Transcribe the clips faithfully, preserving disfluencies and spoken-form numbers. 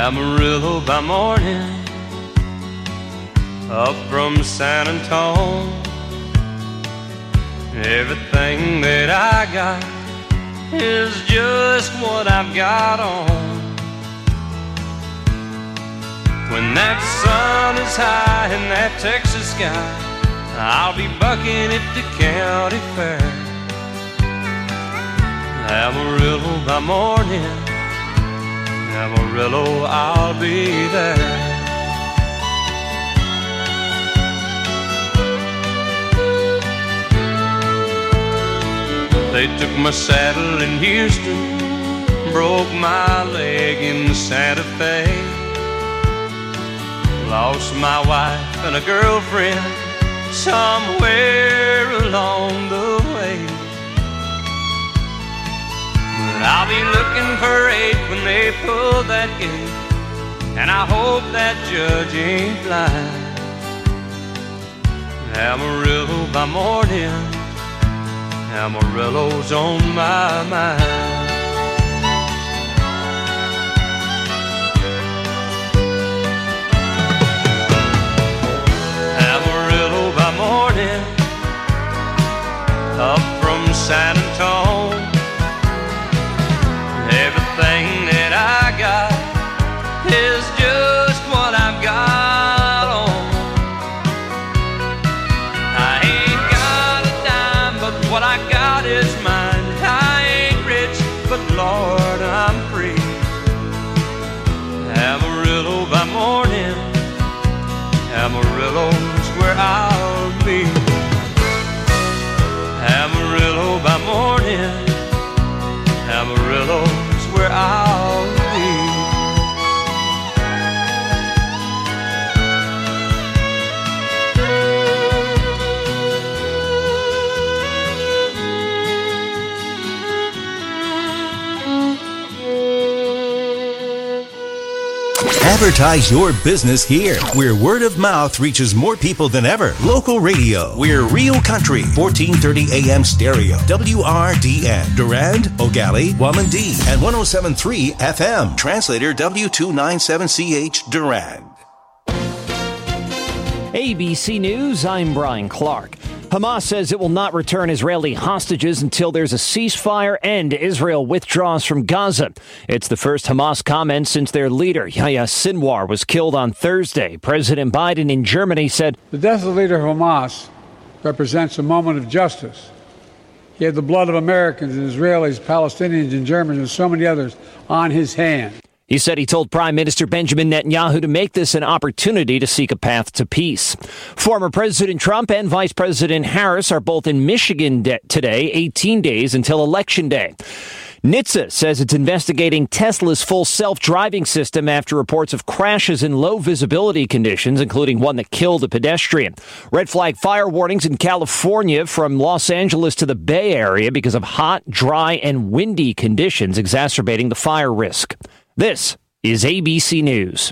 Amarillo by morning, up from San Antone. Everything that I got is just what I've got on. When that sun is high in that Texas sky, I'll be bucking at the county fair. Amarillo by morning, Amarillo, I'll be there. They took my saddle in Houston, broke my leg in Santa Fe, lost my wife and a girlfriend somewhere along the way. But I'll be looking for eight when they pull that gate, and I hope that judge ain't blind. Amarillo by morning, Amarillo's on my mind. Amarillo by morning, up from San Antone. Everything that I got is just what I've got on. I ain't got a dime, but what I got is mine. I ain't rich, but Lord, I'm free. Amarillo by morning, Amarillo's where I'll be. Amarillo by morning, Amarillo's where I'll be. Advertise your business here, where word of mouth reaches more people than ever. Local radio. We're Real Country, fourteen thirty A M stereo. W R D N. Durand, Ogali, Wamandee, and one oh seven point three F M. Translator W two ninety-seven C H Durand. A B C News, I'm Brian Clark. Hamas says it will not return Israeli hostages until there's a ceasefire and Israel withdraws from Gaza. It's the first Hamas comment since their leader, Yahya Sinwar, was killed on Thursday. President Biden in Germany said, "The death of the leader of Hamas represents a moment of justice. He had the blood of Americans and Israelis, Palestinians and Germans and so many others on his hands." He said he told Prime Minister Benjamin Netanyahu to make this an opportunity to seek a path to peace. Former President Trump and Vice President Harris are both in Michigan de- today, eighteen days until Election Day. N H T S A says it's investigating Tesla's full self-driving system after reports of crashes in low visibility conditions, including one that killed a pedestrian. Red flag fire warnings in California from Los Angeles to the Bay Area because of hot, dry, and windy conditions exacerbating the fire risk. This is A B C News.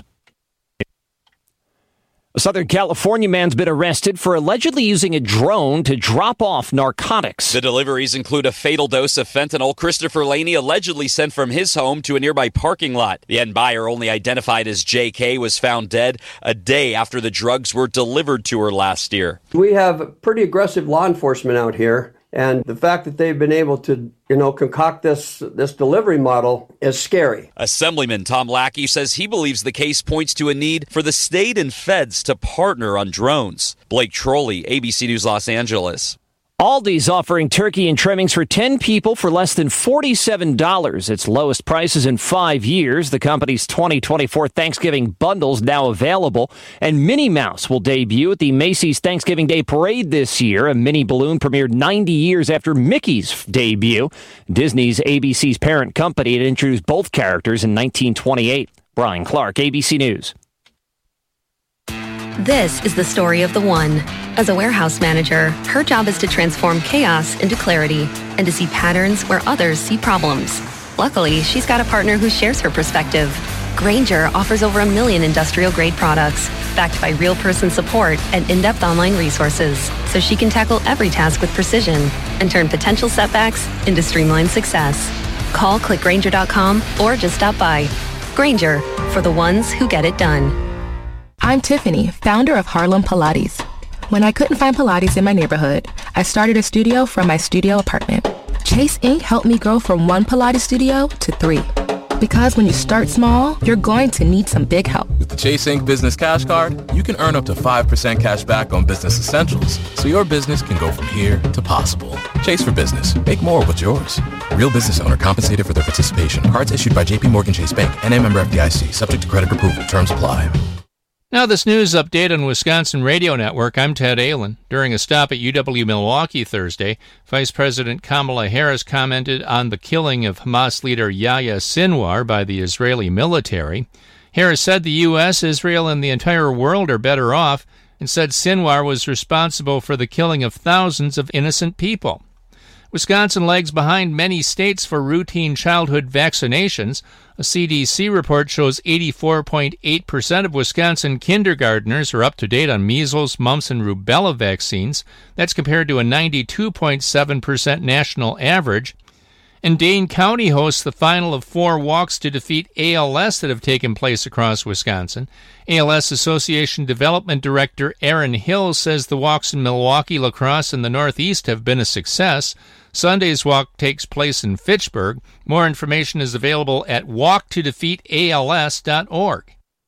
A Southern California man's been arrested for allegedly using a drone to drop off narcotics. The deliveries include a fatal dose of fentanyl Christopher Laney allegedly sent from his home to a nearby parking lot. The end buyer, only identified as J K, was found dead a day after the drugs were delivered to her last year. We have pretty aggressive law enforcement out here. And the fact that they've been able to, you know, concoct this this delivery model is scary. Assemblyman Tom Lackey says he believes the case points to a need for the state and feds to partner on drones. Blake Trolley, A B C News, Los Angeles. Aldi's offering turkey and trimmings for ten people for less than forty-seven dollars. Its lowest prices in five years. The company's twenty twenty-four Thanksgiving bundles now available. And Minnie Mouse will debut at the Macy's Thanksgiving Day Parade this year. A mini balloon premiered ninety years after Mickey's debut. Disney's A B C's parent company had introduced both characters in nineteen twenty-eight. Brian Clark, A B C News. This is the story of the one. As a warehouse manager, her job is to transform chaos into clarity and to see patterns where others see problems. Luckily, she's got a partner who shares her perspective. Grainger offers over a million industrial-grade products, backed by real person support and in-depth online resources, so she can tackle every task with precision and turn potential setbacks into streamlined success. Call click grainger dot com or just stop by. Grainger, for the ones who get it done. I'm Tiffany, founder of Harlem Pilates. When I couldn't find Pilates in my neighborhood, I started a studio from my studio apartment. Chase Incorporated helped me grow from one Pilates studio to three. Because when you start small, you're going to need some big help. With the Chase Incorporated Business Cash Card, you can earn up to five percent cash back on business essentials, so your business can go from here to possible. Chase for business. Make more of what's yours. Real business owner compensated for their participation. Cards issued by J P Morgan Chase Bank, N A member F D I C. Subject to credit approval. Terms apply. Now this news update on Wisconsin Radio Network. I'm Ted Allen. During a stop at U W-Milwaukee Thursday, Vice President Kamala Harris commented on the killing of Hamas leader Yahya Sinwar by the Israeli military. Harris said the U S, Israel, and the entire world are better off, and said Sinwar was responsible for the killing of thousands of innocent people. Wisconsin lags behind many states for routine childhood vaccinations. A C D C report shows eighty-four point eight percent of Wisconsin kindergartners are up to date on measles, mumps, and rubella vaccines. That's compared to a ninety-two point seven percent national average. And Dane County hosts the final of four walks to defeat A L S that have taken place across Wisconsin. A L S Association Development Director Aaron Hill says the walks in Milwaukee, La Crosse, and the Northeast have been a success. Sunday's walk takes place in Fitchburg. More information is available at walk to defeat A L S dot org.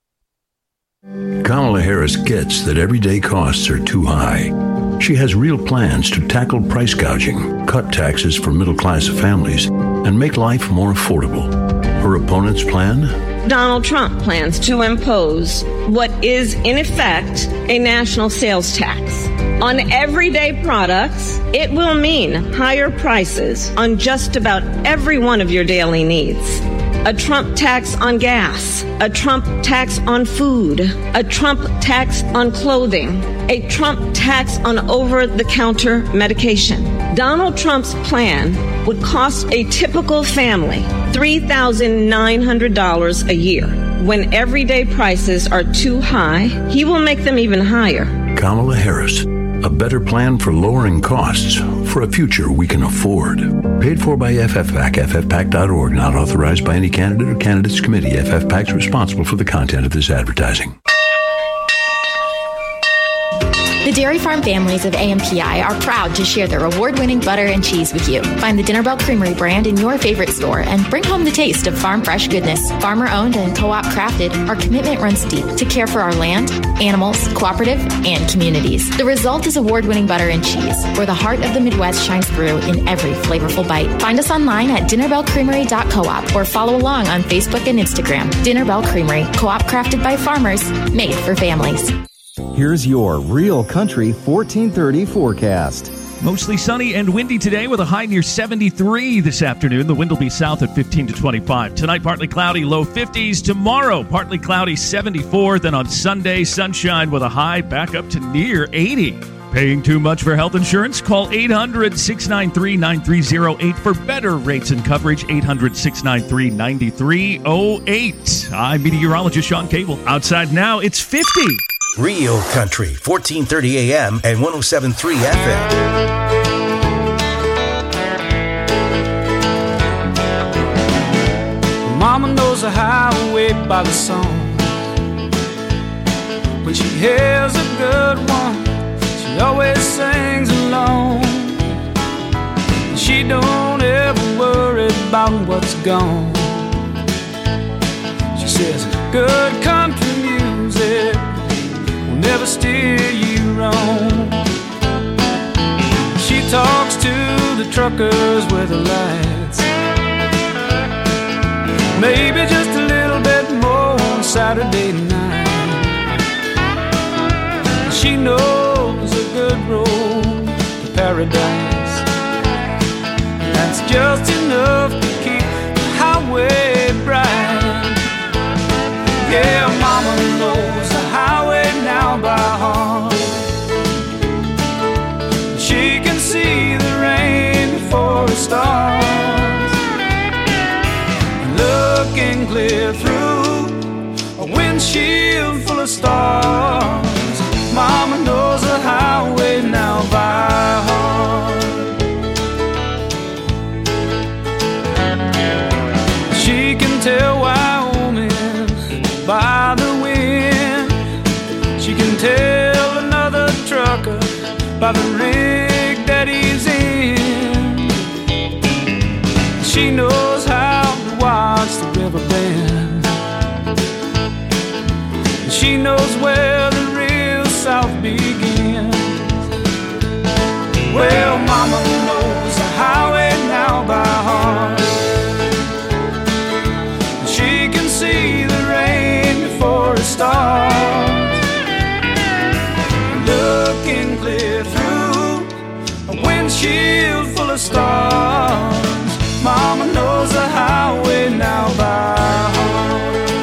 Kamala Harris gets that everyday costs are too high. She has real plans to tackle price gouging, cut taxes for middle-class families, and make life more affordable. Her opponent's plan? Donald Trump plans to impose what is, in effect, a national sales tax. On everyday products, it will mean higher prices on just about every one of your daily needs. A Trump tax on gas, a Trump tax on food, a Trump tax on clothing, a Trump tax on over-the-counter medication. Donald Trump's plan would cost a typical family three thousand nine hundred dollars a year. When everyday prices are too high, he will make them even higher. Kamala Harris, a better plan for lowering costs for a future we can afford. Paid for by F F PAC, F F PAC dot org, not authorized by any candidate or candidates committee. F F PAC is responsible for the content of this advertising. The Dairy Farm families of A M P I are proud to share their award-winning butter and cheese with you. Find the Dinner Bell Creamery brand in your favorite store and bring home the taste of farm fresh goodness. Farmer-owned and co-op crafted, our commitment runs deep to care for our land, animals, cooperative, and communities. The result is award-winning butter and cheese, where the heart of the Midwest shines through in every flavorful bite. Find us online at dinner bell creamery dot coop or follow along on Facebook and Instagram. Dinner Bell Creamery, co-op crafted by farmers, made for families. Here's your Real Country fourteen thirty forecast. Mostly sunny and windy today with a high near seventy-three this afternoon. The wind will be south at fifteen to twenty-five. Tonight, partly cloudy, low fifties. Tomorrow, partly cloudy, seventy-four. Then on Sunday, sunshine with a high back up to near eighty. Paying too much for health insurance? Call eight hundred, six nine three, nine three zero eight for better rates and coverage. eight hundred, six nine three, nine three zero eight. I'm meteorologist Sean Cable. Outside now, it's fifty. Real Country, fourteen thirty A M and one oh seven point three F M. Mama knows a highway by the song. When she hears a good one, she always sings along. She don't ever worry about what's gone. She says good country music never steer you wrong. She talks to the truckers with the lights, maybe just a little bit more on Saturday night. She knows a good road to paradise, that's just enough to keep the highway bright. Yeah, mama knows the highway now by heart. She can see the rain before it starts, looking clear through a windshield full of stars. Mama knows the highway now by heart. by the rig that he's in. She knows how to watch the river bend. She knows where the real South begins. Well, Mama knows the highway now by heart. She can see the rain before it starts, looking clear through a windshield full of stars. Mama knows the highway now by heart.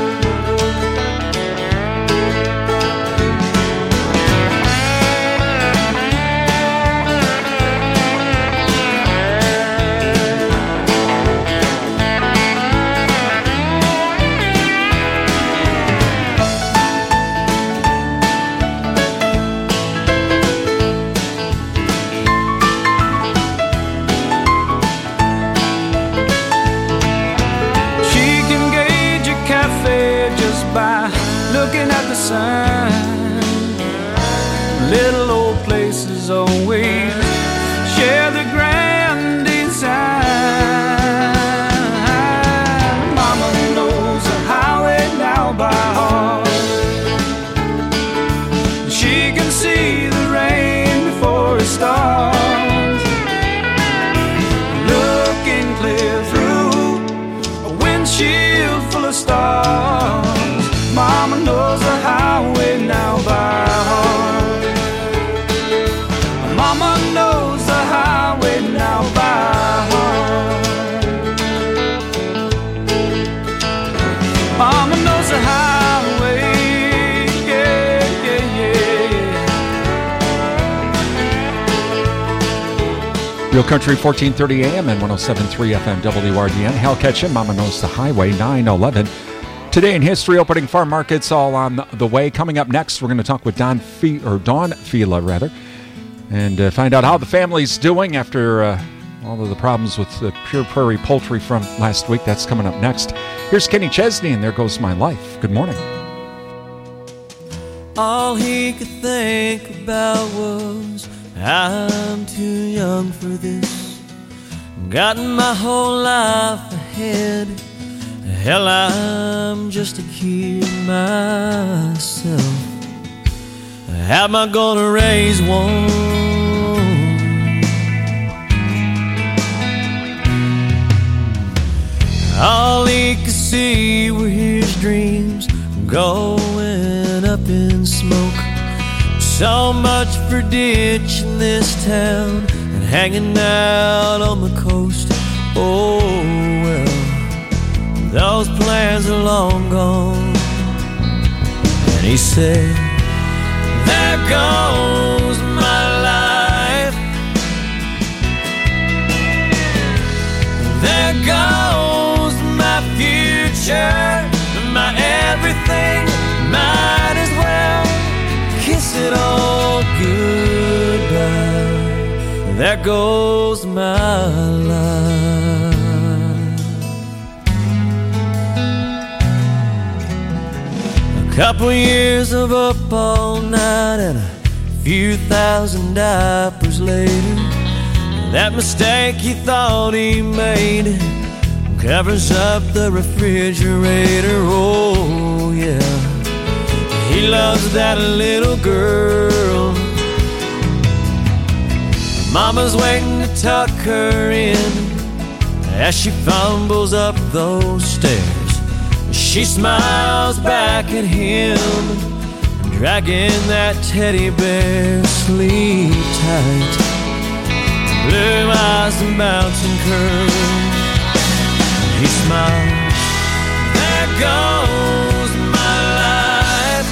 Looking at the sign, little old places always share the grand design. Mama knows the highway now by heart. She can see the rain before it starts, looking clear through a windshield full of stars. Mama knows the highway now by heart. Mama knows the highway now by heart. Mama knows the highway, yeah, yeah, yeah. Real Country, fourteen thirty A M and one oh seven point three F M W R D N. Hal Ketchum, Mama Knows the Highway, nine eleven. Today in history, opening farm markets all on the way. Coming up next, we're going to talk with Don Fe- or Dawn Fila, rather, and uh, find out how the family's doing after uh, all of the problems with the Pure Prairie poultry from last week. That's coming up next. Here's Kenny Chesney, and There Goes My Life. Good morning. All he could think about was, I'm too young for this. Got my whole life ahead. Hell, I'm just a kid myself. How am I gonna raise one? All he could see were his dreams going up in smoke. So much for ditching this town and hanging out on the coast. Oh well, those plans are long gone. And he said, there goes my life. There goes my future, my everything. Might as well kiss it all goodbye. There goes my life. Couple years of up all night and a few thousand diapers later, that mistake he thought he made covers up the refrigerator. Oh yeah, he loves that little girl. Mama's waiting to tuck her in as she fumbles up those stairs. She smiles back at him, dragging that teddy bear. Sleep tight, blue eyes and bouncing curls. He smiles, there goes my life.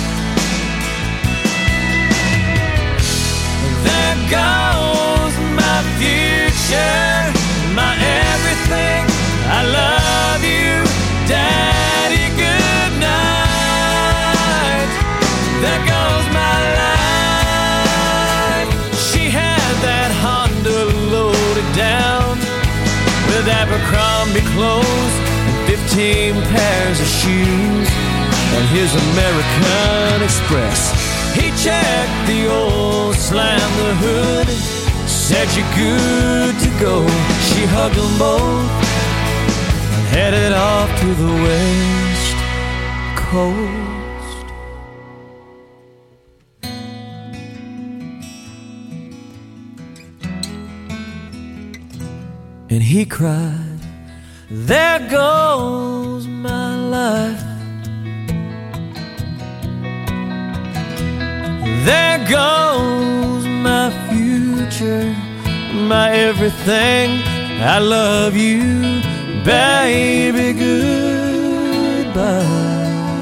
There goes my future, my everything. I love you, Daddy, good night. There goes my life. She had that Honda loaded down with Abercrombie clothes and fifteen pairs of shoes and his American Express. He checked the old, slammed the the hood, said you're good to go. She hugged them both and headed off to the west coast. And he cried, there goes my life. There goes my future, my everything. I love you, baby, goodbye.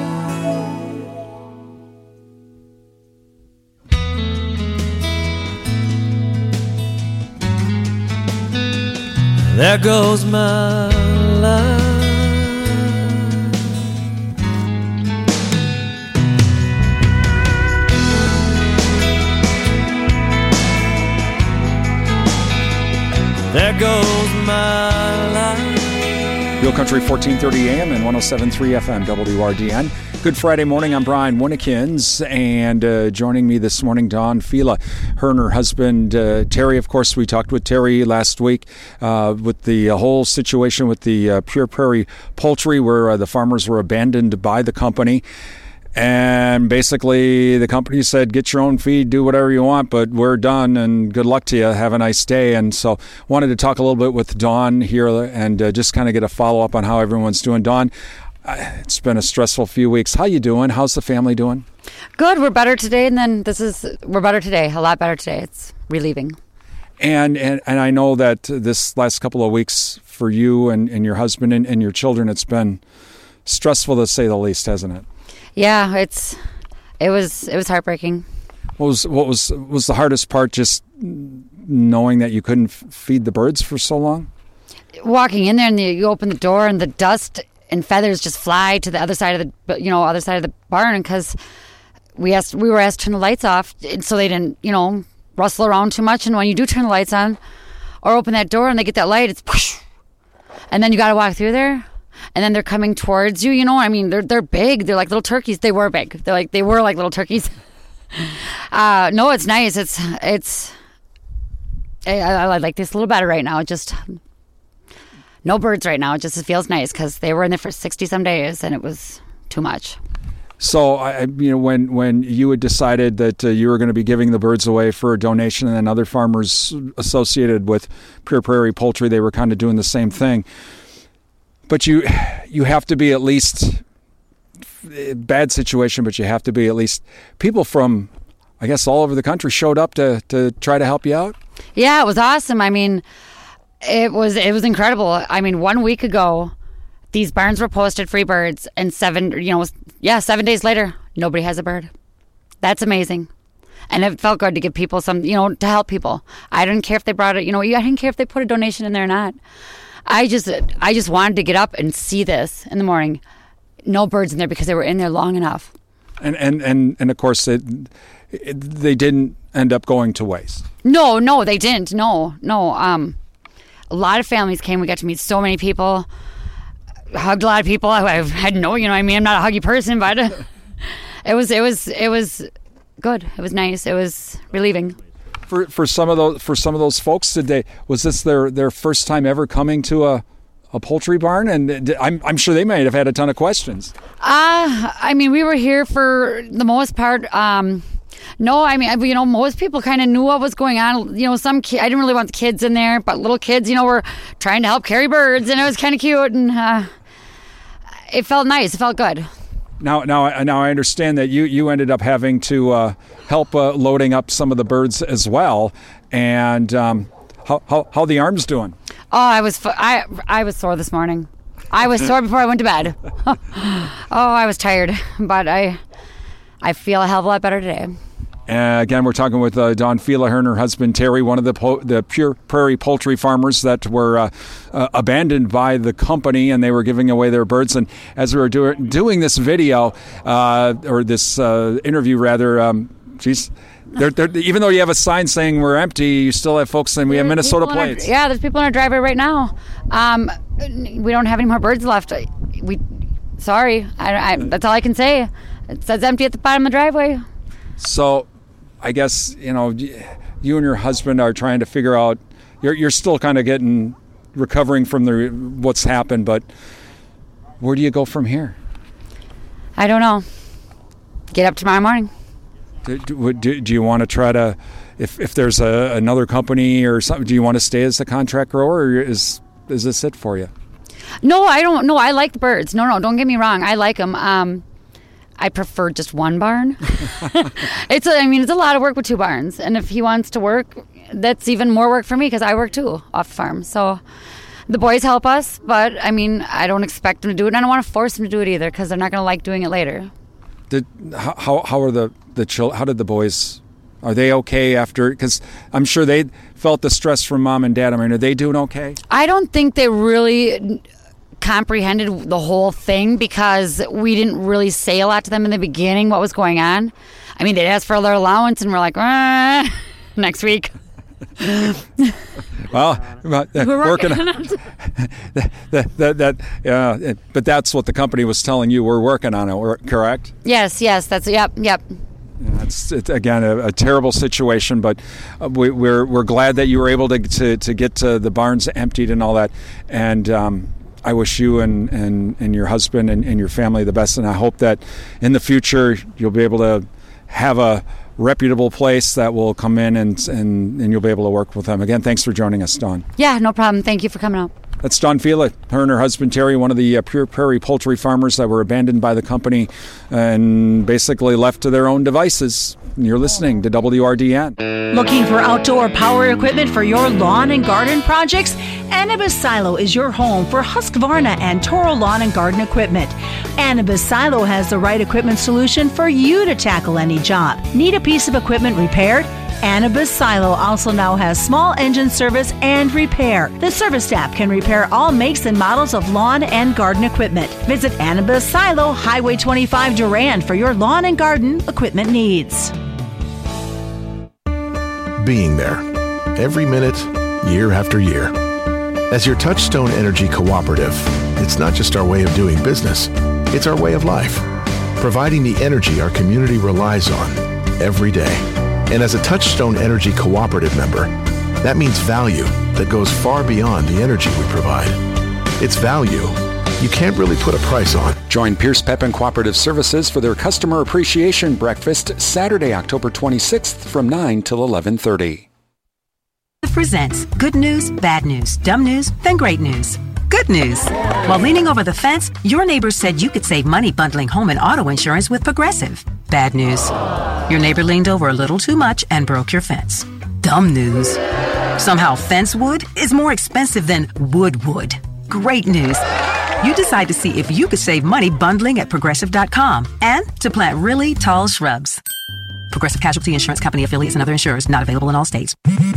There goes my life. There goes my life. Real Country fourteen thirty A M and one oh seven point three F M W R D N. Good Friday morning. I'm Brian Winnekins, and uh, joining me this morning, Dawn Fila. Her and her husband, uh, Terry. Of course, we talked with Terry last week uh, with the uh, whole situation with the uh, Pure Prairie Poultry, where uh, the farmers were abandoned by the company. And basically, the company said, get your own feed, do whatever you want, but we're done, and good luck to you. Have a nice day. And so wanted to talk a little bit with Dawn here and uh, just kind of get a follow-up on how everyone's doing. Dawn, it's been a stressful few weeks. How you doing? How's the family doing? Good. We're better today, and then this is, we're better today, a lot better today. It's relieving. And and, and I know that this last couple of weeks for you and, and your husband and, and your children, it's been stressful to say the least, hasn't it? Yeah, it's it was it was heartbreaking. What was what was was the hardest part? Just knowing that you couldn't f- feed the birds for so long. Walking in there and you open the door and the dust and feathers just fly to the other side of the you know other side of the barn, because we asked we were asked to turn the lights off so they didn't you know rustle around too much. And when you do turn the lights on or open that door and they get that light, it's whoosh, and then you got to walk through there. And then they're coming towards you, you know. I mean, they're they're big. They're like little turkeys. They were big. They're like they were like little turkeys. uh, no, it's nice. It's it's. I, I like this a little better right now. Just no birds right now. It just it feels nice because they were in there for sixty some days, and it was too much. So, I, you know, when when you had decided that uh, you were going to be giving the birds away for a donation, and then other farmers associated with Pure Prairie Poultry, they were kind of doing the same thing. But you you have to be at least, bad situation, but you have to be at least, people from, I guess, all over the country showed up to, to try to help you out? Yeah, it was awesome. I mean, it was it was incredible. I mean, one week ago, these barns were posted free birds, and seven, you know, yeah, seven days later, nobody has a bird. That's amazing. And it felt good to give people some, you know, to help people. I didn't care if they brought it, you know, I didn't care if they put a donation in there or not. I just I just wanted to get up and see this in the morning. No birds in there because they were in there long enough. And and, and, and of course, it, it, they didn't end up going to waste. No, no, they didn't. No, no. Um, a lot of families came. We got to meet so many people. Hugged a lot of people. I, I had no, you know, I mean, I'm not a huggy person, but it was, it was, it was good. It was nice. It was relieving. For for some of those for some of those folks, did they was this their, their first time ever coming to a, a poultry barn? And I'm I'm sure they might have had a ton of questions. Uh I mean, we were here for the most part. Um, no, I mean, you know, most people kind of knew what was going on. You know, some ki- I didn't really want the kids in there, but little kids, you know, were trying to help carry birds, and it was kind of cute, and uh, it felt nice. It felt good. Now, now, now, I understand that you, you ended up having to uh, help uh, loading up some of the birds as well. And um, how how how the arms doing? Oh, I was I I was sore this morning. I was sore before I went to bed. Oh, I was tired, but I I feel a hell of a lot better today. Uh, again, we're talking with uh, Dawn Fila, her and her husband Terry, one of the po- the Pure Prairie Poultry farmers that were uh, uh, abandoned by the company, and they were giving away their birds. And as we were do- doing this video, uh, or this uh, interview rather, um, geez, they're, they're, even though you have a sign saying we're empty, you still have folks saying we have Minnesota plates. Our, yeah, there's people in our driveway right now. Um, we don't have any more birds left. We, sorry, I, I, that's all I can say. It says empty at the bottom of the driveway. So, I guess, you know, you and your husband are trying to figure out, you're, you're still kind of getting, recovering from the what's happened, but where do you go from here? I don't know. Get up tomorrow morning. Do, do, do you want to try to, if, if there's a, another company or something, do you want to stay as a contract grower, or is is this it for you? No, I don't. No, I like birds. No, no, don't get me wrong. I like them. Um, I prefer just one barn. it's, a, I mean, it's a lot of work with two barns. And if he wants to work, that's even more work for me because I work too off the farm. So the boys help us, but I mean, I don't expect them to do it. And I don't want to force them to do it either because they're not going to like doing it later. Did how how are the the chil- How did the boys? Are they okay after? Because I'm sure they felt the stress from mom and dad. I mean, are they doing okay? I don't think they really comprehended the whole thing because we didn't really say a lot to them in the beginning what was going on. I mean, they'd ask for their allowance and we're like, ah, next week. Well, uh, We're working working on that. that, that, that uh, but that's what the company was telling you. We're working on it, correct? Yes, yes, that's yep, yep. It's, it's again a, a terrible situation, but uh, we, we're we're glad that you were able to to, to get to the barns emptied and all that. And um, I wish you and, and, and your husband and, and your family the best. And I hope that in the future you'll be able to have a reputable place that will come in and and, and you'll be able to work with them. Again, thanks for joining us, Dawn. Yeah, no problem. Thank you for coming out. That's Dawn Fila, her and her husband Terry, one of the uh, Pure Prairie poultry farmers that were abandoned by the company and basically left to their own devices. You're listening to W R D N. Looking for outdoor power equipment for your lawn and garden projects? Anibis Silo is your home for Husqvarna and Toro lawn and garden equipment. Anibis Silo has the right equipment solution for you to tackle any job. Need a piece of equipment repaired? Anibis Silo also now has small engine service and repair. The service staff can repair all makes and models of lawn and garden equipment. Visit Anibis Silo, Highway twenty-five Durand for your lawn and garden equipment needs. Being there, every minute, year after year. As your Touchstone Energy Cooperative, it's not just our way of doing business, it's our way of life. Providing the energy our community relies on every day. And as a Touchstone Energy Cooperative member, that means value that goes far beyond the energy we provide. It's value you can't really put a price on. Join Pierce Pepin Cooperative Services for their Customer Appreciation Breakfast Saturday, October twenty-sixth from nine till eleven thirty. Presents good news, bad news, dumb news, then great news. Good news. While leaning over the fence, your neighbor said you could save money bundling home and auto insurance with Progressive. Bad news. Your neighbor leaned over a little too much and broke your fence. Dumb news. Somehow fence wood is more expensive than wood wood. Great news. You decide to see if you could save money bundling at Progressive dot com and to plant really tall shrubs. Progressive Casualty Insurance Company affiliates and other insurers not available in all states.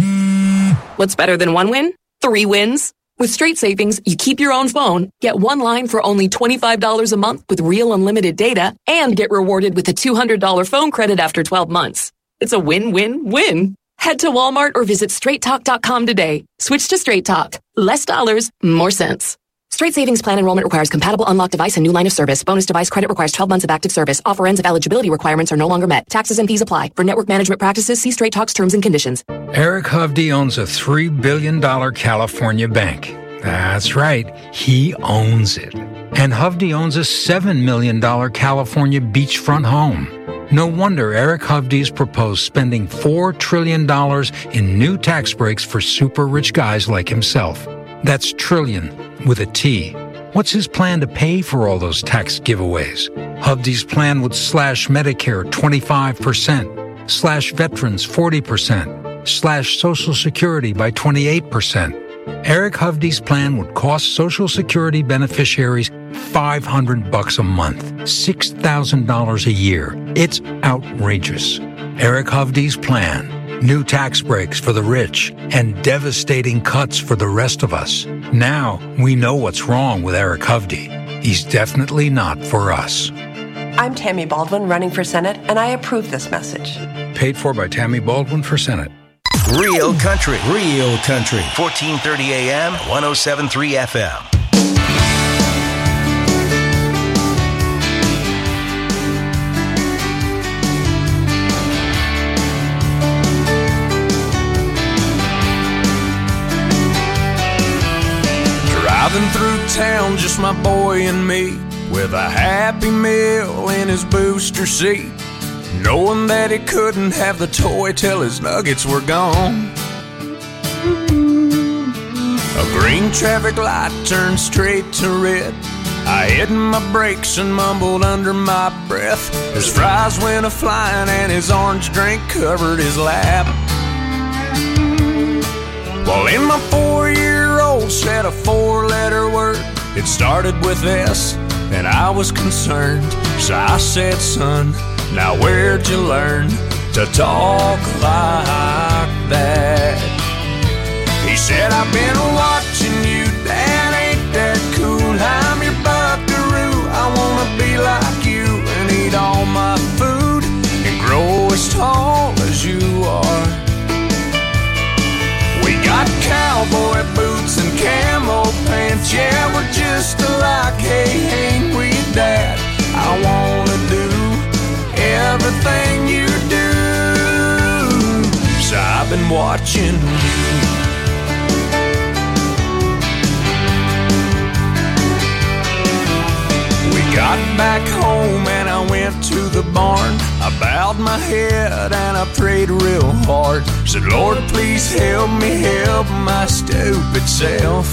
What's better than one win? Three wins. With Straight Savings, you keep your own phone, get one line for only twenty-five dollars a month with real unlimited data, and get rewarded with a two hundred dollars phone credit after twelve months. It's a win-win-win. Head to Walmart or visit straight talk dot com today. Switch to Straight Talk. Less dollars, more sense. Straight Savings Plan enrollment requires compatible unlocked device and new line of service. Bonus device credit requires twelve months of active service. Offer ends if eligibility requirements are no longer met. Taxes and fees apply. For network management practices, see Straight Talk's terms and conditions. Eric Hovde owns a three billion dollars California bank. That's right, he owns it. And Hovde owns a seven million dollars California beachfront home. No wonder Eric Hovde's proposed spending four trillion dollars in new tax breaks for super rich guys like himself. That's trillion with a T. What's his plan to pay for all those tax giveaways? Hovde's plan would slash Medicare twenty-five percent, slash veterans forty percent, slash Social Security by twenty-eight percent. Eric Hovde's plan would cost Social Security beneficiaries five hundred bucks a month, six thousand dollars a year. It's outrageous. Eric Hovde's plan. New tax breaks for the rich and devastating cuts for the rest of us. Now we know what's wrong with Eric Hovde. He's definitely not for us. I'm Tammy Baldwin running for Senate, and I approve this message. Paid for by Tammy Baldwin for Senate. Real country, real country. fourteen thirty A M, one oh seven point three F M. through town, just my boy and me, with a Happy Meal in his booster seat, knowing that he couldn't have the toy till his nuggets were gone. A green traffic light turned straight to red. I hit my brakes and mumbled under my breath as fries went a-flying and his orange drink covered his lap. Well, in my four-year-old said a four-letter word. It started with S, and I was concerned. So I said, son, now where'd you learn to talk like that? He said, I've been watching you, Dad, ain't that cool? I'm your buckaroo, I wanna be like you and eat all my food and grow as tall as you are. We got cowboy boots and camo pants, yeah, we're just alike, hey, ain't we, Dad? I wanna do everything you do, so I've been watching you. Got back home and I went to the barn. I bowed my head and I prayed real hard. Said, Lord, please help me help my stupid self.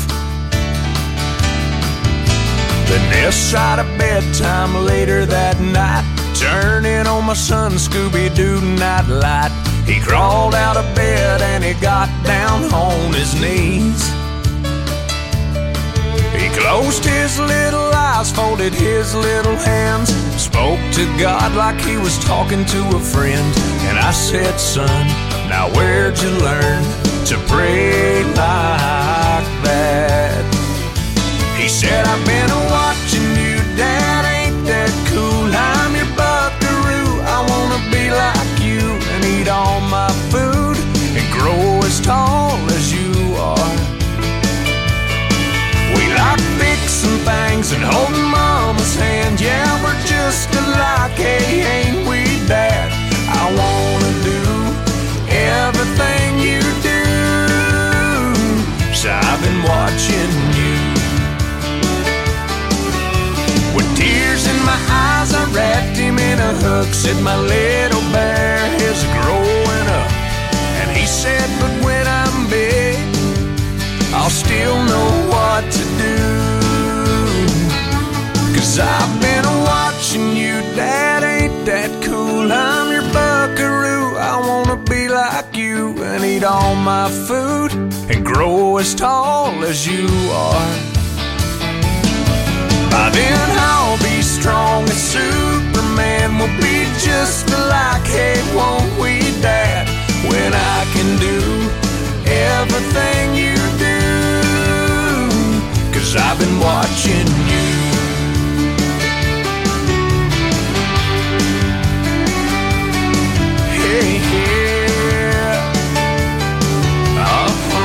Then this side of bedtime later that night, turning on my son Scooby-Doo nightlight. He crawled out of bed and he got down on his knees. He closed his little eyes, folded his little hands, spoke to God like he was talking to a friend. And I said, son, now where'd you learn to pray like that? He said, I've been watching you, Dad, ain't that cool? I'm your buckaroo, I wanna be like you and eat all my food and grow as tall as you are. We like fixing things and holding Mama's hand. Yeah, we're just alike, hey, ain't we, Dad? I wanna do everything you do, so I've been watching you. With tears in my eyes, I wrapped him in a hug. Said, my little bear is growing up. And he said, but when I'm big, I'll still know what to do. Cause I've been watching you, Dad, ain't that cool? I'm your buckaroo, I wanna be like you and eat all my food and grow as tall as you are. By then I'll be strong as Superman. We'll be just alike, hey, won't we, Dad? When I can do everything you do, cause I've been watching you. Hey, yeah. Uh-huh.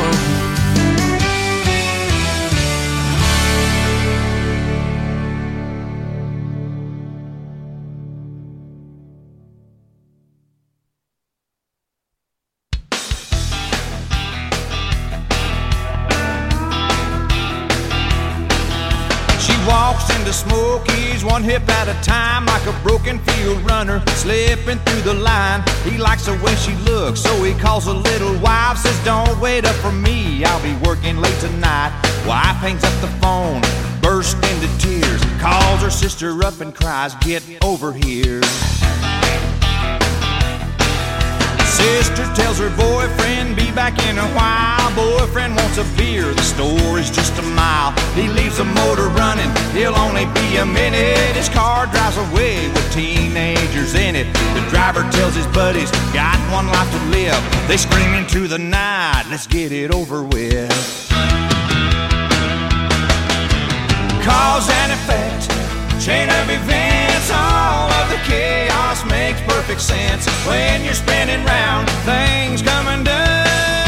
Walks into Smokies one hip at a time, like a broken field runner slipping through the line. He likes the way she looks, so he calls a little wife, says don't wait up for me, I'll be working late tonight. Wife hangs up the phone, bursts into tears, calls her sister up and cries, get over here. Sister tells her boyfriend, be back in a while. Boyfriend wants a beer, the store is just a mile. He leaves the motor running, he'll only be a minute. His car drives away with teenagers in it. The driver tells his buddies, got one life to live. They scream into the night, let's get it over with. Cause and effect, chain of events, all of the chaos makes perfect sense. When you're spinning round, things come undone.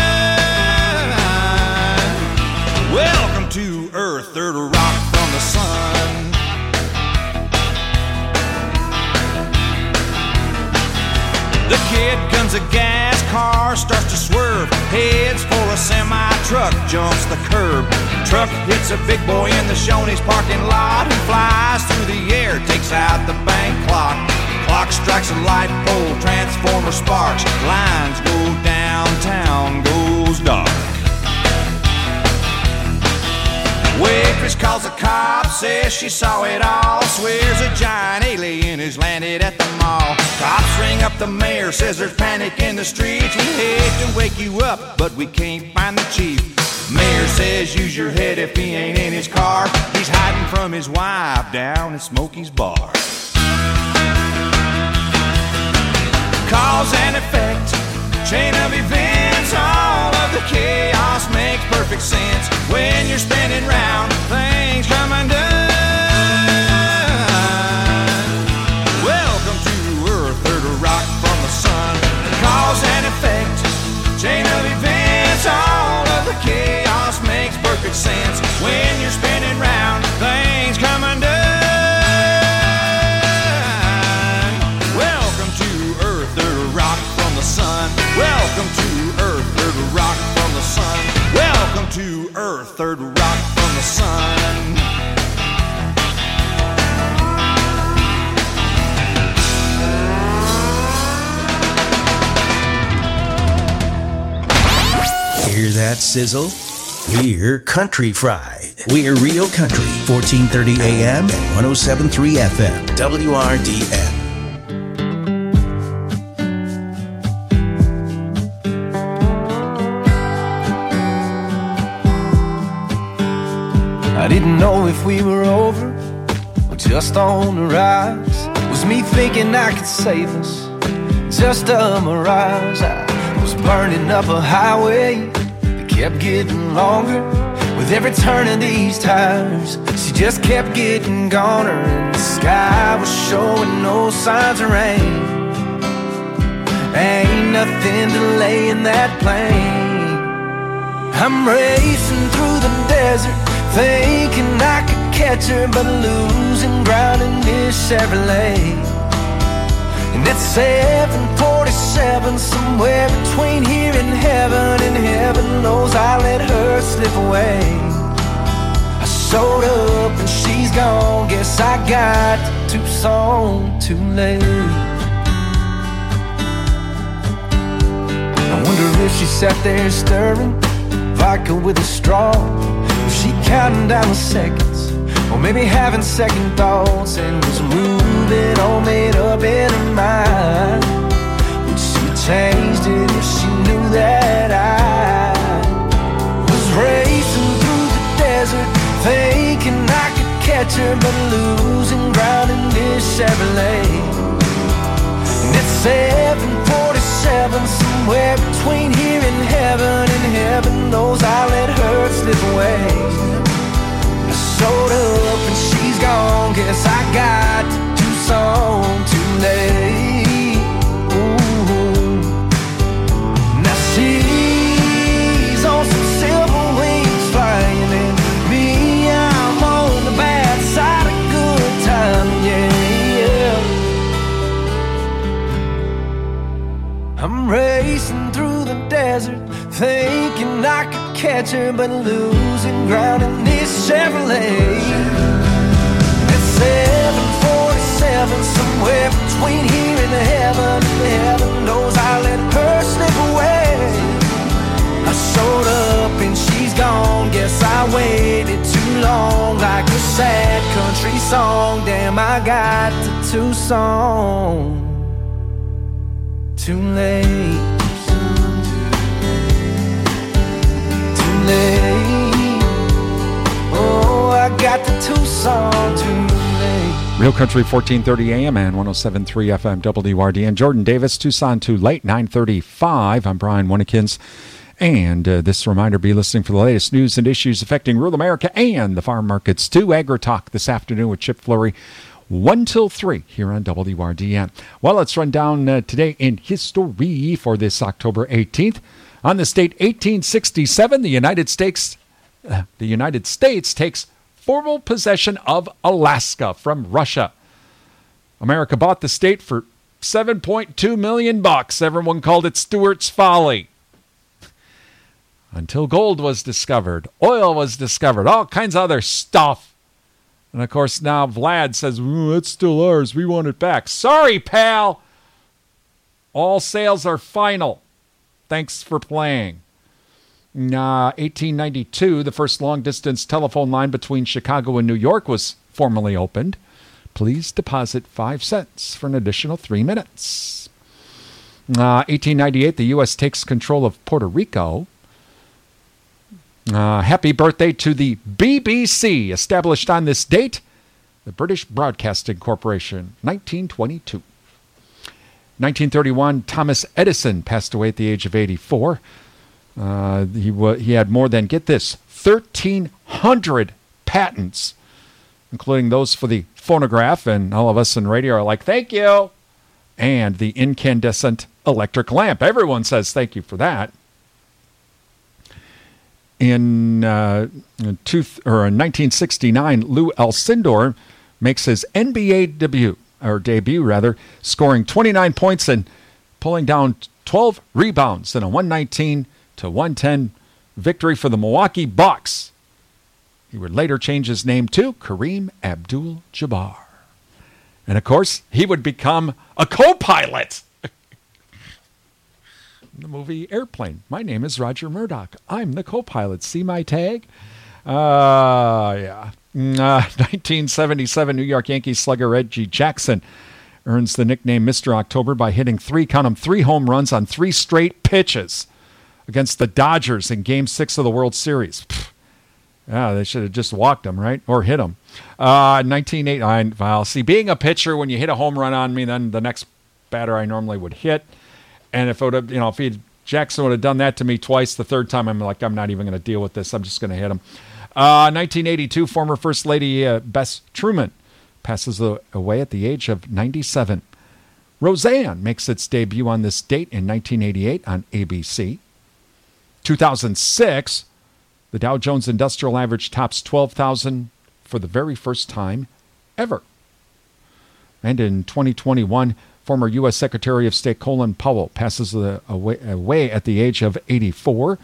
Welcome to Earth, third rock from the sun. The kid guns a gas, car starts to swerve, heads for a semi-truck, jumps the curb. Truck hits a big boy in the Shoney's parking lot and flies through the air, takes out the bank clock. Clock strikes a light pole, transformer sparks, lines go downtown, goes dark. Waitress calls the cops, says she saw it all, swears a giant alien has landed at the mall. Cops ring up the mayor, says there's panic in the streets. We hate to wake you up, but we can't find the chief. Mayor says use your head if he ain't in his car. He's hiding from his wife down at Smokey's bar. Cause and effect, chain of events, all of the chaos makes perfect sense. When you're spinning round, things come undone. Welcome to Earth, or to rock from the sun. Cause and effect, chain of events, all of the chaos makes perfect sense. When you're spinning round, things come undone. Welcome to Earth, or to rock from the sun. Welcome to Earth, or to rock from the sun. Welcome to Earth, third rock from the sun. Hear that sizzle? We're Country Fried. We're Real Country, fourteen thirty A M and one oh seven point three F M, W R D N. I didn't know if we were over or just on the rise. Was me thinking I could save us just a mirage? I was burning up a highway that kept getting longer. With every turn of these tires, she just kept getting goner. And the sky was showing no signs of rain. Ain't nothing delaying that plane. I'm racing through the desert, thinking I could catch her, but losing ground in this Chevrolet. And at seven forty-seven, somewhere between here and heaven, and heaven knows I let her slip away. I showed up and she's gone, guess I got to Tucson too late. I wonder if she sat there stirring vodka with a straw. Was she counting down the seconds, or maybe having second thoughts, and was moving all made up in her mind? Would she have changed it if she knew that I was racing through the desert, thinking I could catch her, but losing ground in this Chevrolet? And it's seven forty-seven, somewhere between here and heaven, and heaven knows I let her slip away. I showed up and she's gone, guess I got to Tucson too late. Ooh. Now she's on some silver wings flying, and me, I'm on the bad side of good time, yeah, yeah. I'm racing through the desert, thinking I could catch her, but losing ground in this Chevrolet. At seven forty-seven, somewhere between here and heaven, and heaven knows I let her slip away. I showed up and she's gone, guess I waited too long, like a sad country song. Damn, I got to Tucson too late. Oh, I got the Tucson too late. Real Country, fourteen thirty A M and one oh seven point three F M, W R D N. Jordan Davis, Tucson too late, nine thirty-five. I'm Brian Winnikins. And uh, this reminder, be listening for the latest news and issues affecting rural America and the farm markets too. Agri-Talk this afternoon with Chip Fleury, one till three here on W R D N. Well, let's run down uh, today in history for this October eighteenth. On this date, eighteen sixty-seven, the United States, uh, the United States takes formal possession of Alaska from Russia. America bought the state for seven point two million bucks. Everyone called it Stewart's Folly. Until gold was discovered, oil was discovered, all kinds of other stuff. And of course now Vlad says, it's still ours, we want it back. Sorry, pal. All sales are final. Thanks for playing. In uh, eighteen ninety-two, the first long-distance telephone line between Chicago and New York was formally opened. Please deposit five cents for an additional three minutes. Uh, eighteen ninety-eight, the U S takes control of Puerto Rico. Uh, happy birthday to the B B C, established on this date, the British Broadcasting Corporation, nineteen twenty-two. nineteen thirty-one, Thomas Edison passed away at the age of eighty-four. Uh, he, w- he had more than, get this, thirteen hundred patents, including those for the phonograph, and all of us in radio are like, thank you, and the incandescent electric lamp. Everyone says thank you for that. In, uh, two, or in nineteen sixty-nine, Lou Alcindor makes his N B A debut, or debut rather, scoring twenty-nine points and pulling down twelve rebounds in a one nineteen to one ten victory for the Milwaukee Bucks. He would later change his name to Kareem Abdul-Jabbar. And of course, he would become a co-pilot in the movie Airplane. My name is Roger Murdoch. I'm the co-pilot. See my tag? Uh, yeah. Uh, nineteen seventy-seven, New York Yankees slugger Reggie Jackson earns the nickname Mister October by hitting three, count them, three home runs on three straight pitches against the Dodgers in Game six of the World Series. Pfft. Yeah, they should have just walked him, right? Or hit him. Uh, nineteen eighty-nine, well, see, being a pitcher, when you hit a home run on me, then the next batter I normally would hit. And if it would have, you know, if he Jackson would have done that to me twice, the third time I'm like, I'm not even going to deal with this. I'm just going to hit him. Uh, nineteen eighty-two, former First Lady uh, Bess Truman passes away at the age of ninety-seven. Roseanne makes its debut on this date in nineteen eighty-eight on A B C. two thousand six, the Dow Jones Industrial Average tops twelve thousand for the very first time ever. And in twenty twenty-one, former U S Secretary of State Colin Powell passes away, away at the age of eighty-four.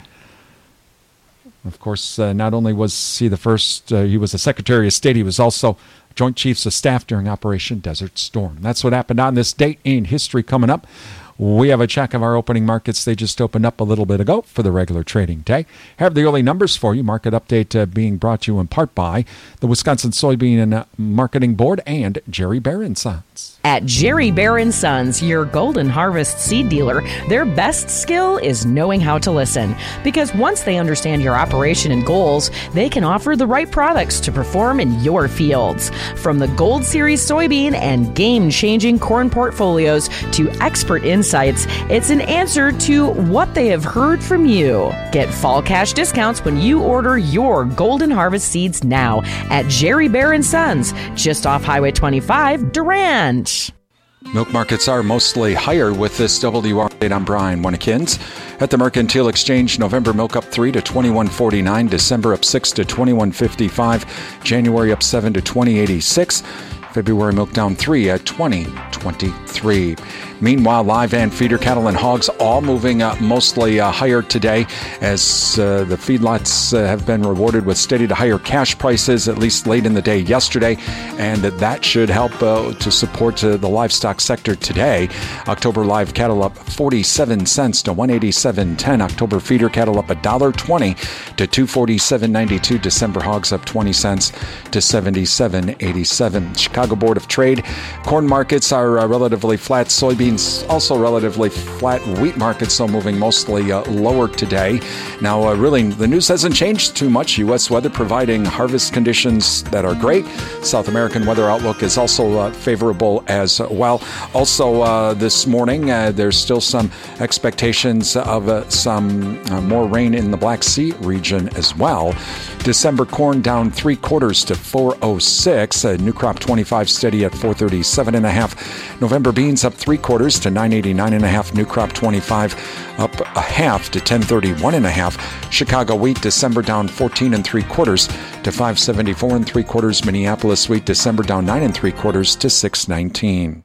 Of course, uh, not only was he the first, uh, he was a Secretary of State, he was also Joint Chiefs of Staff during Operation Desert Storm. That's what happened on this date in history coming up. We have a check of our opening markets. They just opened up a little bit ago for the regular trading day. Have the early numbers for you. Market update uh, being brought to you in part by the Wisconsin Soybean and Marketing Board and Jerry Bear and Sons. At Jerry Bear and Sons, your Golden Harvest seed dealer, their best skill is knowing how to listen. Because once they understand your operation and goals, they can offer the right products to perform in your fields. From the Gold Series soybean and game-changing corn portfolios to expert insights, it's an answer to what they have heard from you. Get fall cash discounts when you order your Golden Harvest seeds now at Jerry Bear and Sons, just off Highway twenty-five, Durand. Milk markets are mostly higher with this W R update. I'm Brian Winnekins. At the Mercantile Exchange, November milk up three to twenty-one forty-nine, December up six to twenty-one fifty-five, January up seven to twenty eighty-six, February milk down three at twenty twenty-three. Meanwhile, live and feeder cattle and hogs all moving uh, mostly uh, higher today as uh, the feedlots uh, have been rewarded with steady to higher cash prices, at least late in the day yesterday, and that, that should help uh, to support uh, the livestock sector today. October live cattle up forty-seven cents to one eighty-seven ten. October feeder cattle up one dollar twenty to two forty-seven ninety-two. December hogs up twenty cents to seventy-seven eighty-seven. Chicago Board of Trade, corn markets are uh, relatively flat. Soybeans also relatively flat. Wheat markets so moving mostly uh, lower today. Now, uh, really, the news hasn't changed too much. U S weather providing harvest conditions that are great. South American weather outlook is also uh, favorable as well. Also, uh, this morning, uh, there's still some expectations of uh, some uh, more rain in the Black Sea region as well. December corn down three quarters to four oh six. Uh, new crop twenty-five steady at four thirty-seven and a half. November beans up three quarters to nine eighty-nine and a half. New crop twenty-five up a half to ten thirty-one and a half. Chicago wheat December down fourteen and three quarters to five seventy-four and three quarters. Minneapolis wheat December down nine and three quarters to six nineteen.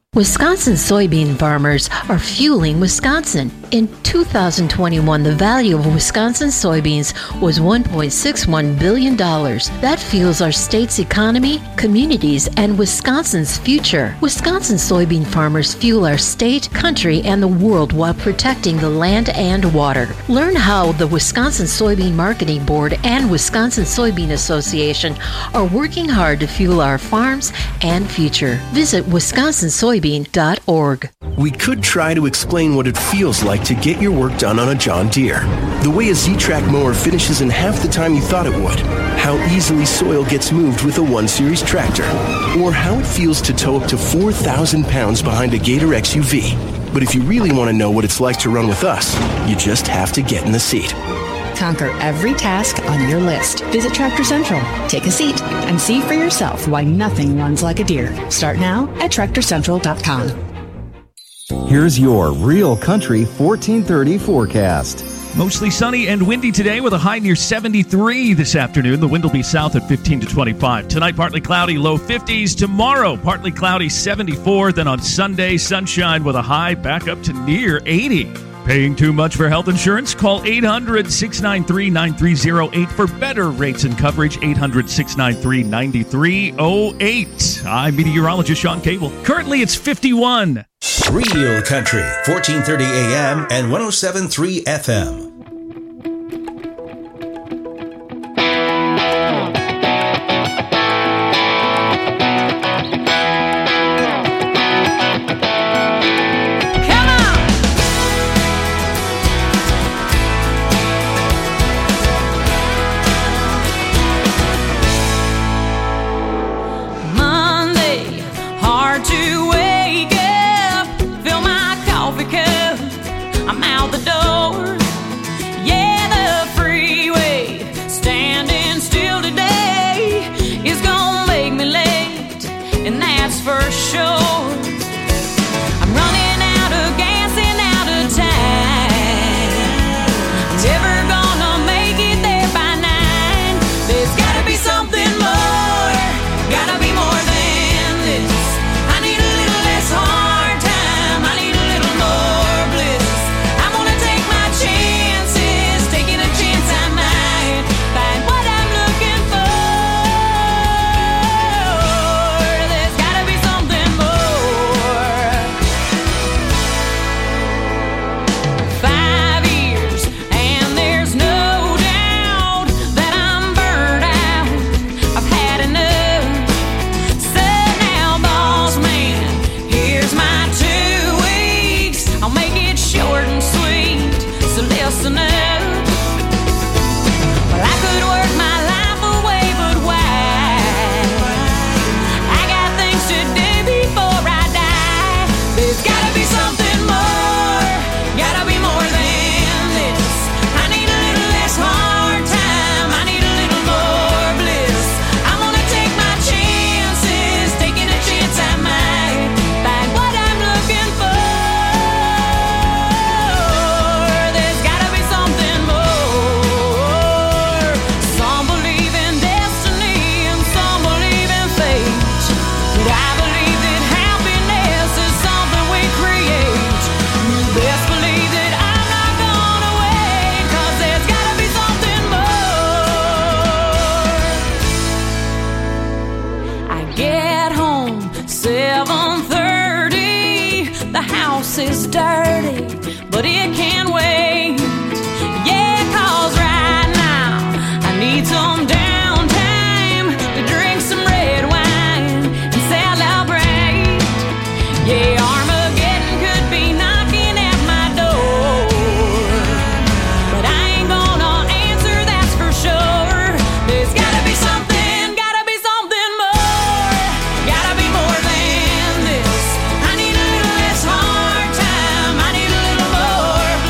Wisconsin soybean farmers are fueling Wisconsin. In two thousand twenty-one, the value of Wisconsin soybeans was one point six one billion dollars. That fuels our state's economy, communities, and Wisconsin's future. Wisconsin soybean farmers fuel our state, country, and the world while protecting the land and water. Learn how the Wisconsin Soybean Marketing Board and Wisconsin Soybean Association are working hard to fuel our farms and future. Visit wisconsin soybean dot org. We could try to explain what it feels like to get your work done on a John Deere. The way a Z-Track mower finishes in half the time you thought it would. How easily soil gets moved with a one series tractor. Or how it feels to tow up to four thousand pounds behind a Gator X U V. But if you really want to know what it's like to run with us, you just have to get in the seat. Conquer every task on your list. Visit Tractor Central, take a seat, and see for yourself why nothing runs like a Deere. Start now at tractor central dot com. Here's your Real Country fourteen thirty forecast. Mostly sunny and windy today with a high near seventy-three this afternoon. The wind will be south at fifteen to twenty-five. Tonight, partly cloudy, low fifties. Tomorrow, partly cloudy, seventy-four. Then on Sunday, sunshine with a high back up to near eighty. Paying too much for health insurance? Call eight hundred, six nine three, nine three zero eight for better rates and coverage. eight hundred, six nine three, nine three zero eight. I'm meteorologist Sean Cable. Currently, it's fifty-one. Real Country, fourteen thirty A M and one oh seven point three F M. Is dirty, but it can wait. Yeah, 'cause right now I need some downtime to drink some red wine and celebrate. Yeah, Armageddon could be knocking at my door, but I ain't gonna answer, that's for sure. There's gotta be something, gotta be something more, gotta be more than this. I need a little less hard.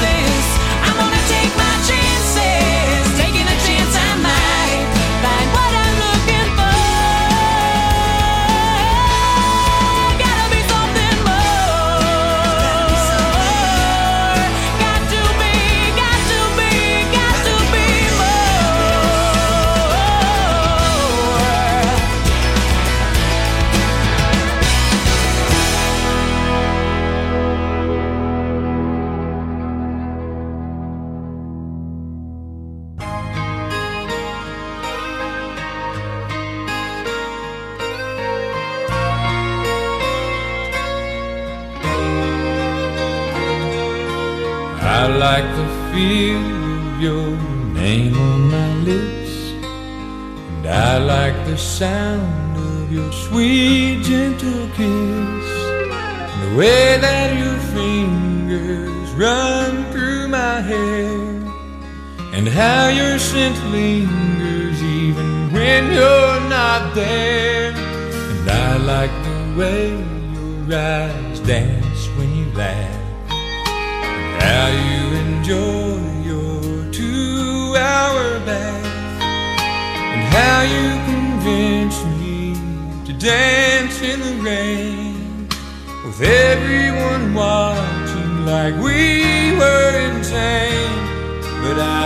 like the feel of your name on my lips, and I like the sound of your sweet, gentle kiss, and the way that your fingers run through my hair, and how your scent lingers even when you're not there. And I like the way your eyes dance when you laugh, and how you enjoy your two-hour bath, and how you convince me to dance in the rain, with everyone watching like we were insane. But I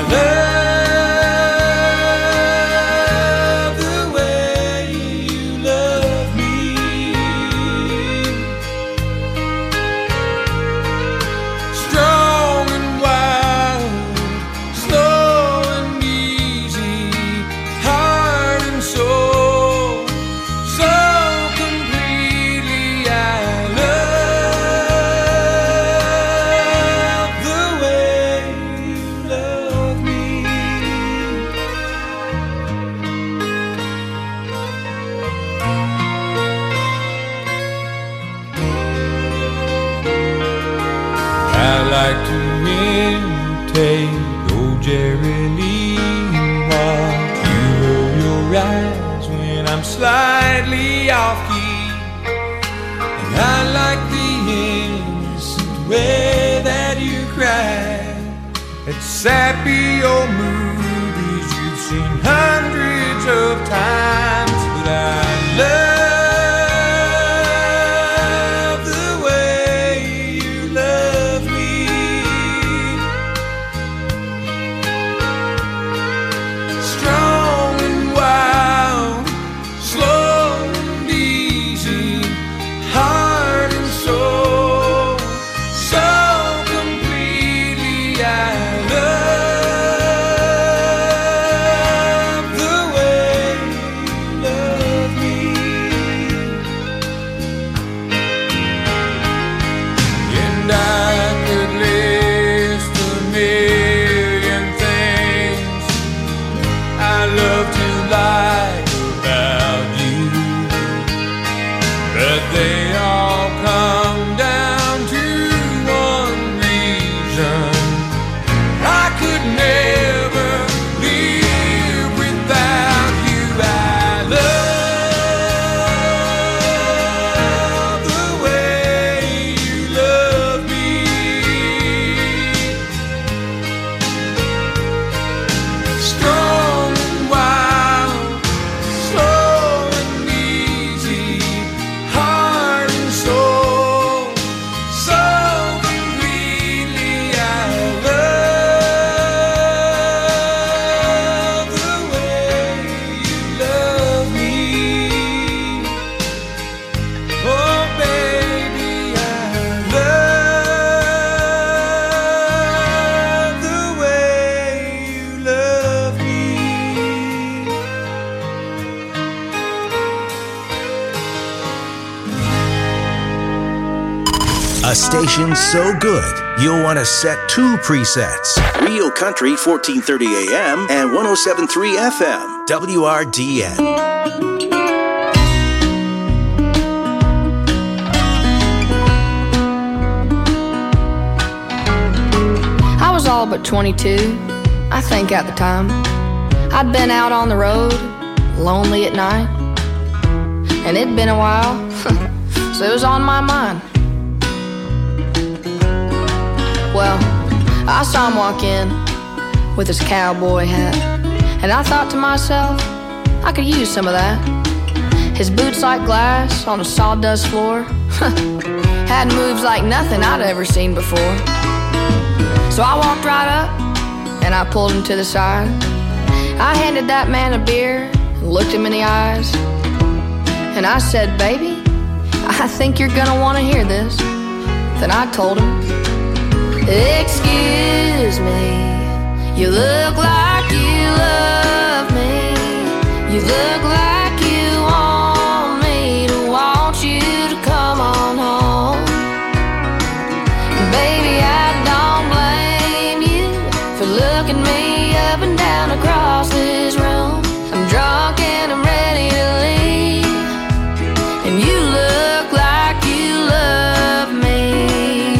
love the way you love me, strong and wild, slow and easy, heart and soul, so completely. I love the way you love me. I like to imitate old Jerry Lee and watch you roll your eyes when I'm slightly off key. And I like the innocent way that you cry at sappy old movies you've seen hundreds of times. But I love the way you love me, strong and wild, slow and easy, heart and soul, so completely. I love the way you love me. And I could list a million things I love to like about you, but they all come down to one reason: I could never live without you. I love the way you love me, strong and wild, slow and easy, heart and soul, so completely. I love the way you love me. Oh baby, I love the way you love me. A station so good, you'll want to set two presets. Real Country fourteen thirty A M and one oh seven point three F M, W R D N. I was all but twenty-two, I think at the time. I'd been out on the road, lonely at night, and it'd been a while, so it was on my mind. Well, I saw him walk in with his cowboy hat, and I thought to myself, I could use some of that. His boots like glass on a sawdust floor had moves like nothing I'd ever seen before. So I walked right up and I pulled him to the side. I handed that man a beer and looked him in the eyes, and I said, baby, I think you're gonna want to hear this. Then I told him, excuse me, you look like you love me. You look like you want me to want you to come on home. Baby, I don't blame you. looking me up and down across this room. I'm drunk and I'm ready to leave, and you look like you love me.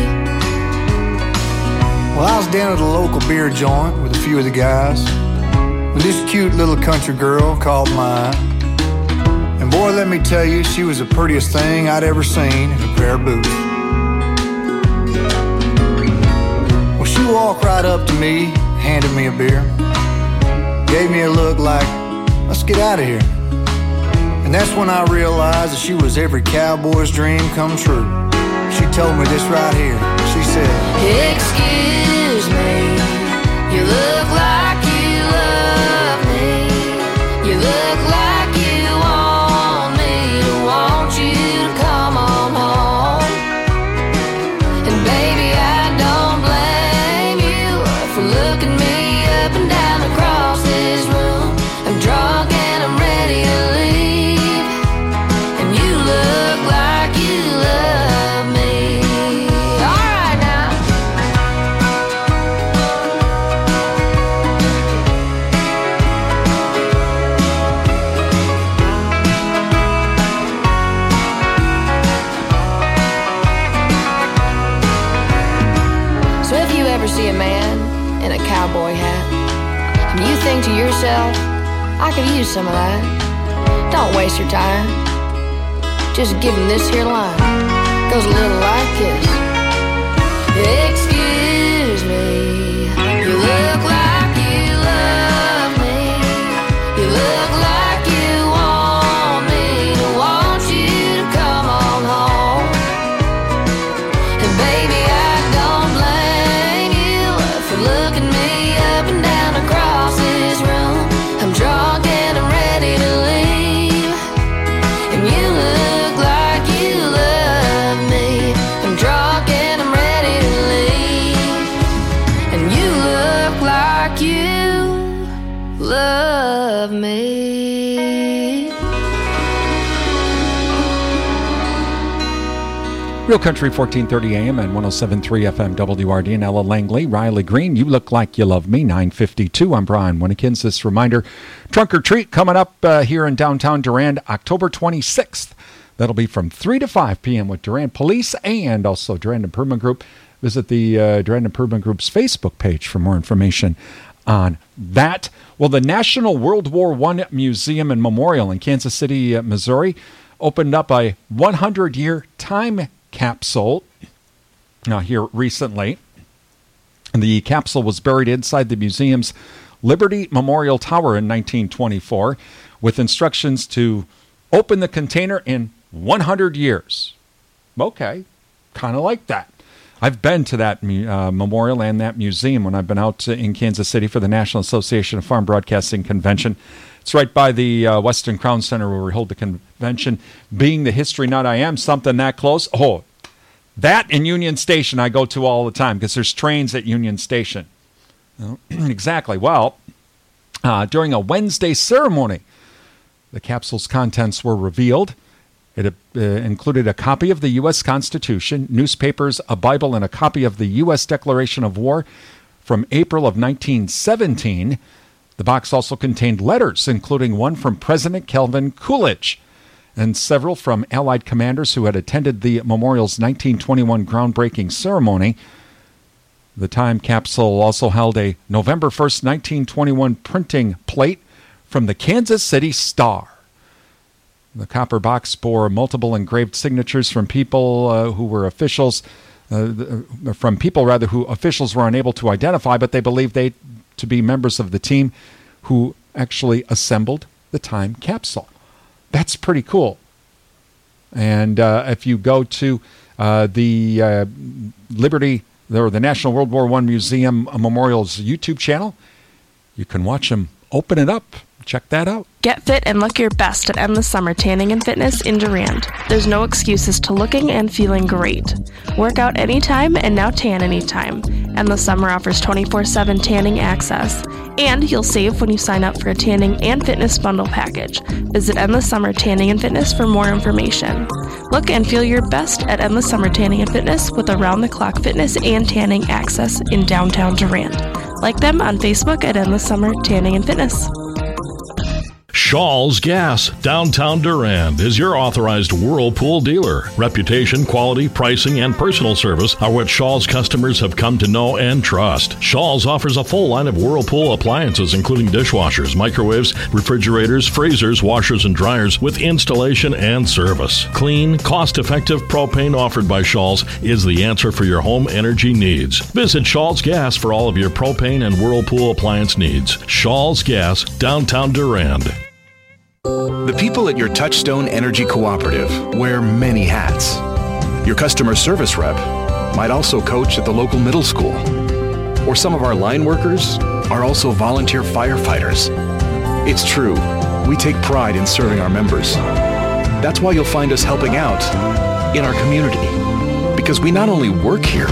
Well, I was down at a local beer joint with a few of the guys, with this cute little country girl called mine. And boy, let me tell you, she was the prettiest thing I'd ever seen in a pair of boots. Well, she walked right up to me, handed me a beer, gave me a look like, let's get out of here. And that's when I realized that she was every cowboy's dream come true. She told me this right here. She said, excuse me, you look like you love me. You look like you want me to want you to come on home. And baby, I don't blame you for looking me up and down across this room. I'm drunk and I'm ready to leave, and you look like you love me. All right now. So if you ever see a man in a cowboy hat, and you think to yourself, I could use some of that, don't waste your time. Just give him this here line. Goes a little like this. Excuse me, you look like you love me. You look like you want me to want you to come on home. And baby, I don't blame you for looking me up and down across this room. I'm drunk and I'm ready to leave, and you look like you love me. I'm drunk and I'm ready to leave, and you look like you love me. Real Country fourteen thirty A M and one oh seven point three F M W R D and Ella Langley, Riley Green, You Look Like You Love Me, nine fifty-two. I'm Brian Winnikins. This reminder, Trunk or Treat coming up uh, here in downtown Durand, October twenty-sixth. That'll be from three to five p.m. with Durand Police and also Durand Improvement Group. Visit the uh, Durand Improvement Group's Facebook page for more information on that. Well, the National World War One Museum and Memorial in Kansas City, uh, Missouri, opened up a hundred-year time capsule now here recently. And the capsule was buried inside the museum's Liberty Memorial Tower in nineteen twenty-four with instructions to open the container in one hundred years. Okay, kind of like that. I've been to that uh, memorial and that museum when I've been out in Kansas City for the National Association of Farm Broadcasting Convention. It's right by the uh, Weston Crown Center where we hold the convention. Being the history nut I am, something that close. Oh, that and Union Station I go to all the time because there's trains at Union Station. Exactly. Well, uh, during a Wednesday ceremony, the capsule's contents were revealed. It uh, included a copy of the U S Constitution, newspapers, a Bible, and a copy of the U S Declaration of War from April of nineteen seventeen. The box also contained letters, including one from President Calvin Coolidge and several from Allied commanders who had attended the memorial's nineteen twenty-one groundbreaking ceremony. The time capsule also held a November first, nineteen twenty-one printing plate from the Kansas City Star. The copper box bore multiple engraved signatures from people uh, who were officials, uh, from people rather who officials were unable to identify, but they believed they to be members of the team who actually assembled the time capsule. That's pretty cool. And uh, if you go to uh, the uh, Liberty or the National World War One Museum Memorial's YouTube channel, you can watch them open it up. Check that out. Get fit and look your best at Endless Summer Tanning and Fitness in Durand. There's no excuses to looking and feeling great. Work out anytime and now tan anytime. Endless Summer offers twenty-four seven tanning access. And you'll save when you sign up for a tanning and fitness bundle package. Visit Endless Summer Tanning and Fitness for more information. Look and feel your best at Endless Summer Tanning and Fitness with around-the-clock fitness and tanning access in downtown Durand. Like them on Facebook at Endless Summer Tanning and Fitness. Shaw's Gas, downtown Durand, is your authorized Whirlpool dealer. Reputation, quality, pricing, and personal service are what Shaw's customers have come to know and trust. Shaw's offers a full line of Whirlpool appliances, including dishwashers, microwaves, refrigerators, freezers, washers, and dryers, with installation and service. Clean, cost-effective propane offered by Shaw's is the answer for your home energy needs. Visit Shaw's Gas for all of your propane and Whirlpool appliance needs. Shaw's Gas, downtown Durand. The people at your Touchstone Energy Cooperative wear many hats. Your customer service rep might also coach at the local middle school. Or some of our line workers are also volunteer firefighters. It's true, we take pride in serving our members. That's why you'll find us helping out in our community. Because we not only work here,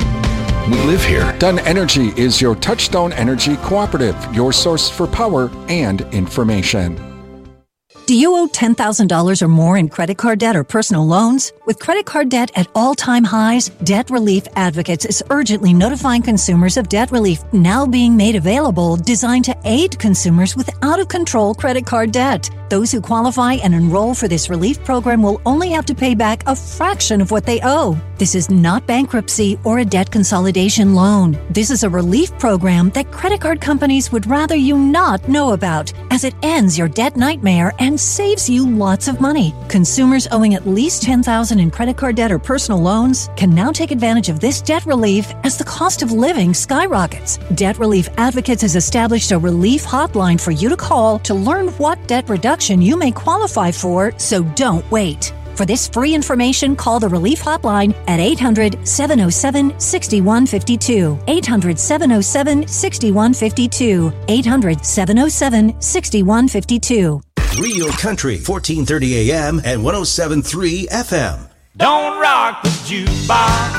we live here. Dunn Energy is your Touchstone Energy Cooperative, your source for power and information. Do you owe ten thousand dollars or more in credit card debt or personal loans? With credit card debt at all-time highs, Debt Relief Advocates is urgently notifying consumers of debt relief now being made available, designed to aid consumers with out-of-control credit card debt. Those who qualify and enroll for this relief program will only have to pay back a fraction of what they owe. This is not bankruptcy or a debt consolidation loan. This is a relief program that credit card companies would rather you not know about, as it ends your debt nightmare and saves you lots of money. Consumers owing at least ten thousand dollars in credit card debt or personal loans can now take advantage of this debt relief as the cost of living skyrockets. Debt Relief Advocates has established a relief hotline for you to call to learn what debt reduction you may qualify for, so don't wait. For this free information, call the Relief Hotline at eight hundred, seven oh seven, six one five two. eight hundred, seven oh seven, six one five two. eight hundred, seven oh seven, six one five two. Real Country, fourteen thirty A M and one oh seven point three F M. Don't rock the jukebox,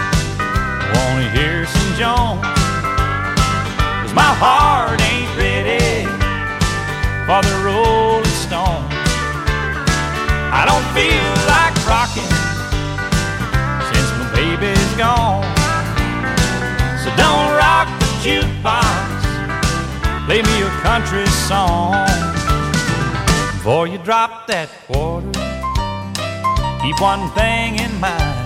wanna hear some Jones, 'cause my heart ain't ready for the Rolling Stone. I don't feel like rocking since my baby's gone. So don't rock the jukebox, play me a country song. Before you drop that quarter, keep one thing in mind.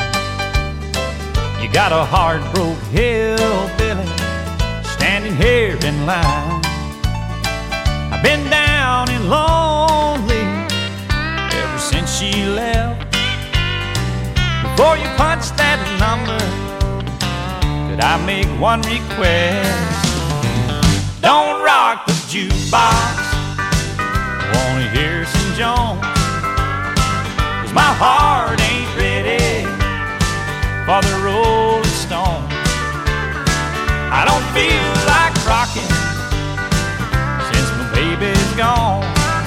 You got a hard-broke hillbilly standing here in line. I've been down and lonely ever since she left. Before you punch that number, could I make one request? Don't rock the jukebox, wanna hear some Jones, 'cause my heart ain't ready for the Rolling Stone. I don't feel like rocking since my baby's gone.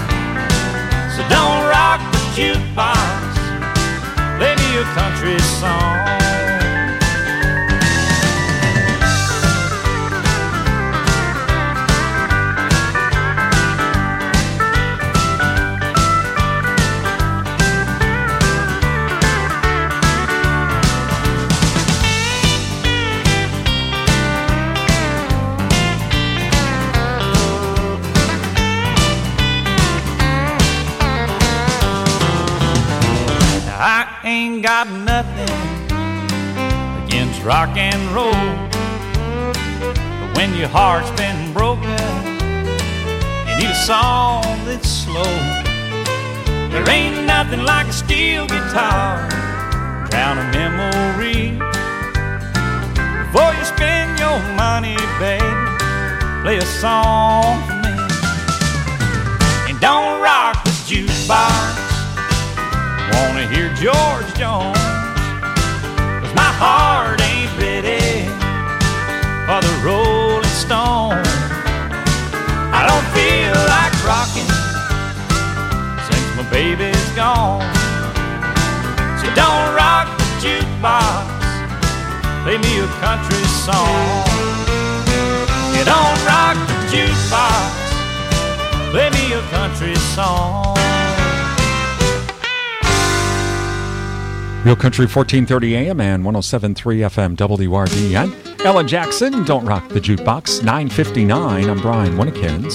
So don't rock the jukebox, play me a country song. I ain't got nothing against rock and roll, but when your heart's been broken, you need a song that's slow. There ain't nothing like a steel guitar, drown a memory. Before you spend your money, baby, play a song for me. And don't rock the jukebox, wanna hear George Jones, 'cause my heart ain't ready for the Rolling Stone. I don't feel like rocking since my baby's gone. So don't rock the jukebox, play me a country song. You don't rock the jukebox, play me a country song. Real Country, fourteen thirty A M and one oh seven point three F M W R D N. Ellen Jackson, Don't Rock the Jukebox, nine fifty-nine. I'm Brian Winnikins.